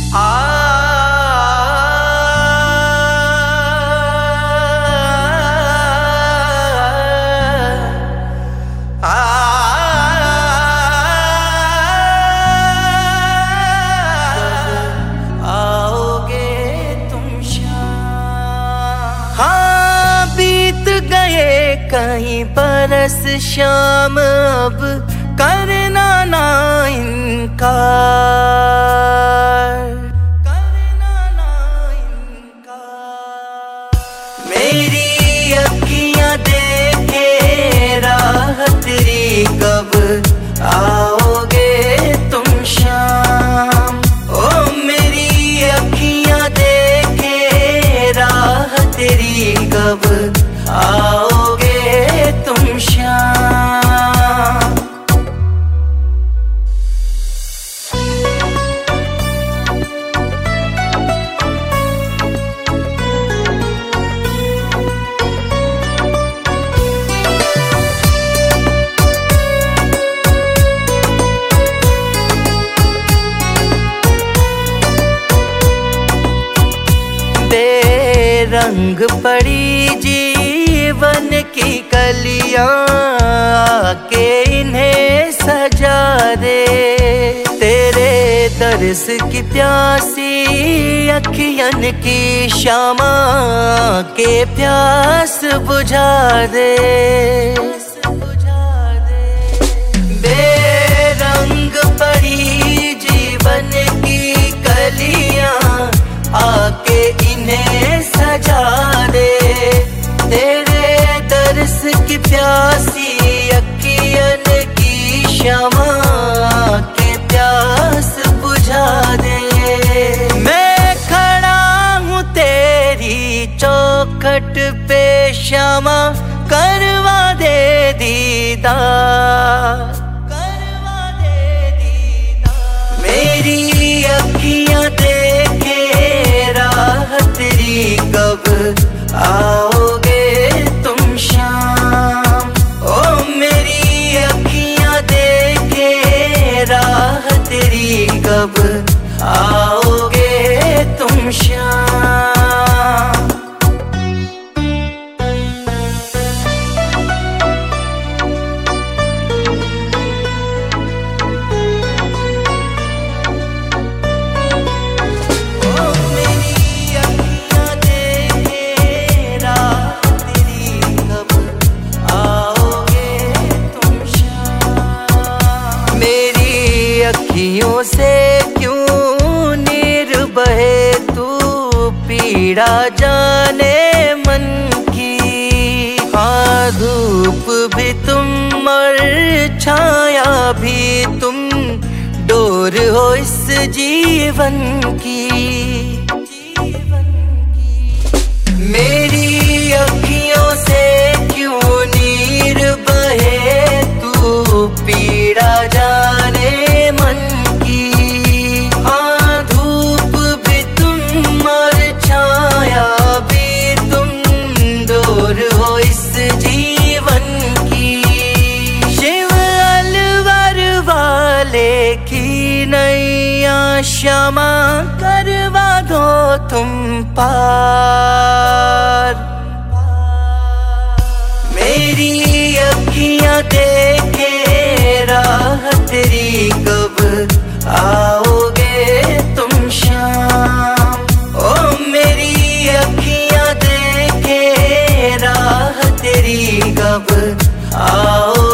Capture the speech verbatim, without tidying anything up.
कहीं बरस शाम अब करना ना इनकार, करना ना इनकार। मेरी अखियां देखे राह तेरी कब आओगे तुम शाम। ओ मेरी अखियां देखे राह तेरी कब आओगे तुम शाम। बेरंग पड़ी जीवन की कलियां आके इन्हें सजा दे। तेरे दर्स की प्यासी अखियन की शामा के प्यास बुझा दे। बेरंग पड़ी जीवन की कलियां आके इन्हें सजा दे। तेरे दर्स की प्यासी अखियन की शमा के प्यास बुझा दे। मैं खड़ा हूँ तेरी चौखट पे शमा करवा दे दीदार, करवा दे दीदार। मेरी अखियां देखे राह तेरी कब आओगे तुम शाम। ओ मेरी अखियां देखे राह तेरी कब आओगे तुम शाम। अखियों से क्यों नीर बहे तू पीड़ा जाने मन की। हाँ धूप भी तुम और छाया भी तुम डोर हो इस जीवन की। मेरी अखियों से क्यों नीर बहे तू पीड़ा जाने मन की। हाँ धूप भी तुम और छाया भी तुम दूर हो इस जीवन की। शिव अलवर वाले की नैया क्षमा करवा दो तुम पार। मेरी अखियां देखे राह तेरी कब आओगे तुम शाम। ओ मेरी अखियां देखे राह तेरी कब आओ